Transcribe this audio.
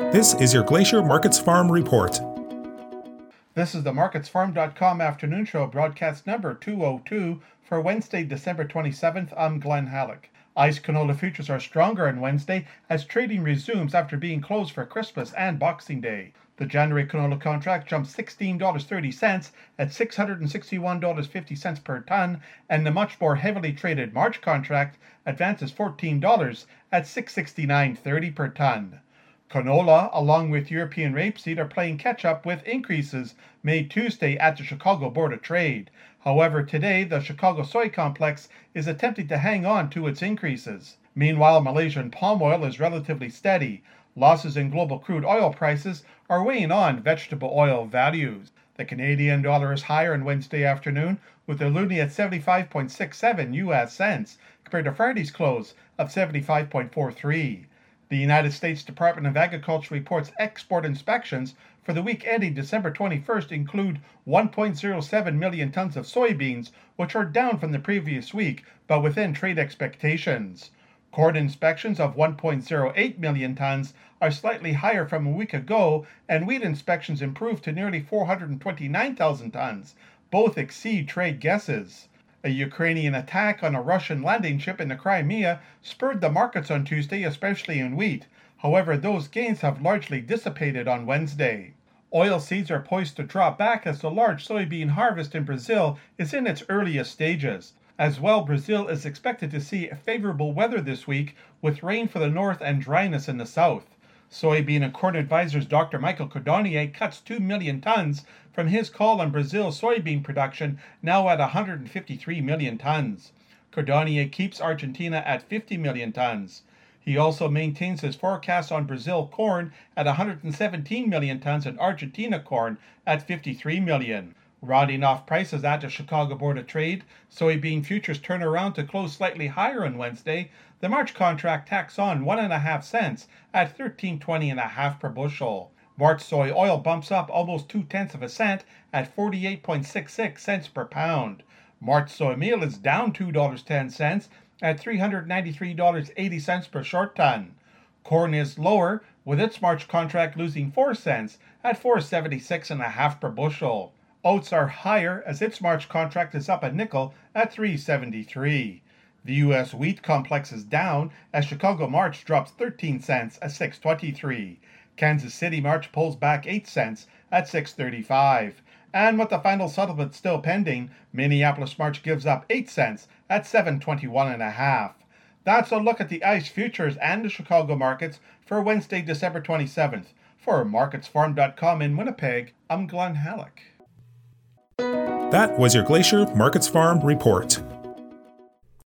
This is your Glacier Markets Farm Report. This is the MarketsFarm.com afternoon show, broadcast number 202 for Wednesday, December 27th. I'm Glenn Halleck. ICE canola futures are stronger on Wednesday as trading resumes after being closed for Christmas and Boxing Day. The January canola contract jumped $16.30 at $661.50 per ton, and the much more heavily traded March contract advances $14 at $669.30 per ton. Canola, along with European rapeseed, are playing catch-up with increases made Tuesday at the Chicago Board of Trade. However, today, the Chicago soy complex is attempting to hang on to its increases. Meanwhile, Malaysian palm oil is relatively steady. Losses in global crude oil prices are weighing on vegetable oil values. The Canadian dollar is higher on Wednesday afternoon, with the loonie at 75.67 US cents, compared to Friday's close of 75.43. The United States Department of Agriculture reports export inspections for the week ending December 21st include 1.07 million tons of soybeans, which are down from the previous week, but within trade expectations. Corn inspections of 1.08 million tons are slightly higher from a week ago, and wheat inspections improved to nearly 429,000 tons. Both exceed trade guesses. A Ukrainian attack on a Russian landing ship in the Crimea spurred the markets on Tuesday, especially in wheat. However, those gains have largely dissipated on Wednesday. Oilseeds are poised to drop back as the large soybean harvest in Brazil is in its earliest stages. As well, Brazil is expected to see favorable weather this week, with rain for the north and dryness in the south. Soybean and Corn Advisors Dr. Michael Cordonnier cuts 2 million tons from his call on Brazil's soybean production, now at 153 million tons. Cordonnier keeps Argentina at 50 million tons. He also maintains his forecast on Brazil corn at 117 million tons and Argentina corn at 53 million. Rounding off prices at the Chicago Board of Trade, soybean futures turn around to close slightly higher on Wednesday. The March contract tacks on 1.5 cents at $13.20.5 per bushel. March soy oil bumps up almost 0.2 cents at 48.66 cents per pound. March soy meal is down $2.10 at $393.80 per short ton. Corn is lower, with its March contract losing 4 cents at 4.76.5 per bushel. Oats are higher as its March contract is up a nickel at 3.73. The U.S. wheat complex is down as Chicago March drops 13 cents at 6.23. Kansas City March pulls back 8 cents at 6.35. And with the final settlement still pending, Minneapolis March gives up 8 cents at 7.21.5. That's a look at the ICE futures and the Chicago markets for Wednesday, December 27th. For MarketsFarm.com in Winnipeg, I'm Glenn Halleck. That was your Glacier Markets Farm Report.